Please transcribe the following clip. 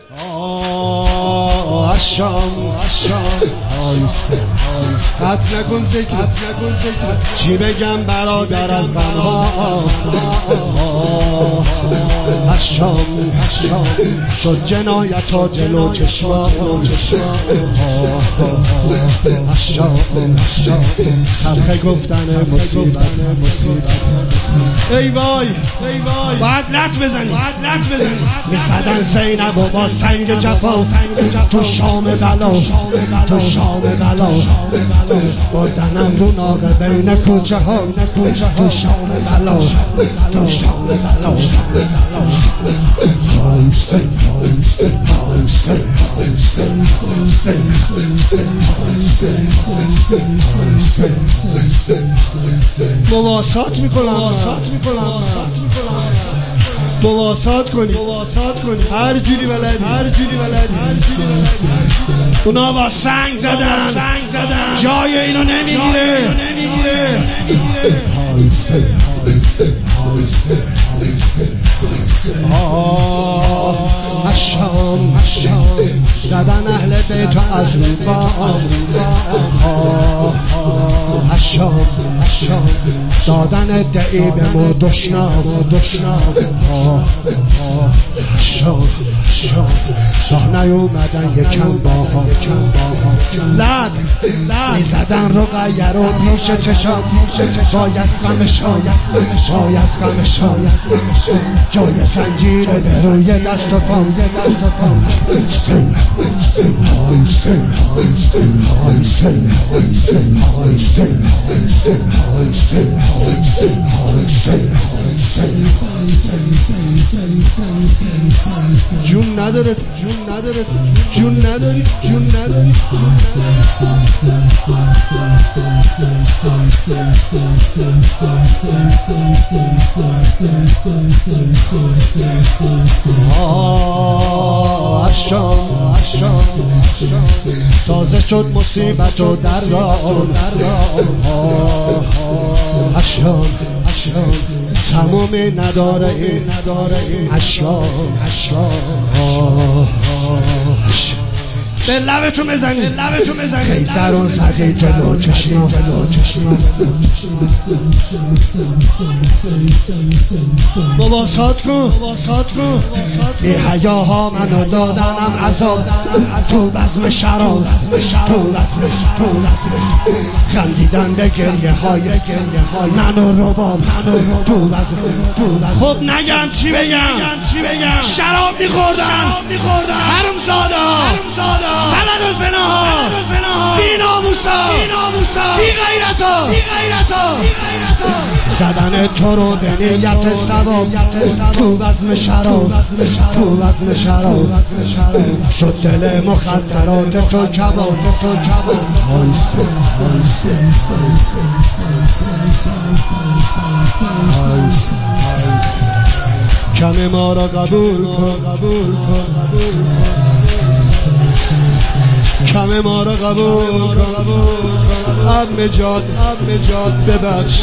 اشام خط نکن ذکر چی بگم برادر از غمها اشام شد جنایت ها جلو چشما اشام تلخ گفتن مصیبت ای وای باید لط بزنی میزدن زینب و با سنگ جفا تو شام بلا بردنم رو ناقه بین کوچه ها تو شام بلا مواسات میکنم مواسات کنی هر جوری بلدی اونا با سنگ زدن جای اینو نمیگیره اشام زدن اهل بیت از روبا اشام دادن ادعی به مو دشنام اشام راه نیومدن یکم باها لد میزدن رو غیر و پیش چشام باید غمشان جای زنجیر به روی دست و پام جون نداره اشام تازه شد مصیبت و دردا اشام تمومی نداره این اشام به لبتون بزنی خیزرون زدی جلو چشما مواسات کن بی حیاها منو دادنم عذاب تو بزم شراب خندیدن به گریه های منو رباب تو بزم خب نگم چی بگم شراب میخوردن حرم زاده بلد و زناها بی ناموسا بی غیرتا زدن تو رو به نیت ثواب تو بزم شراب شد دل مخدرات تو کباب کم ما را قبول کن کم ما را قبول کن عم جان ببخش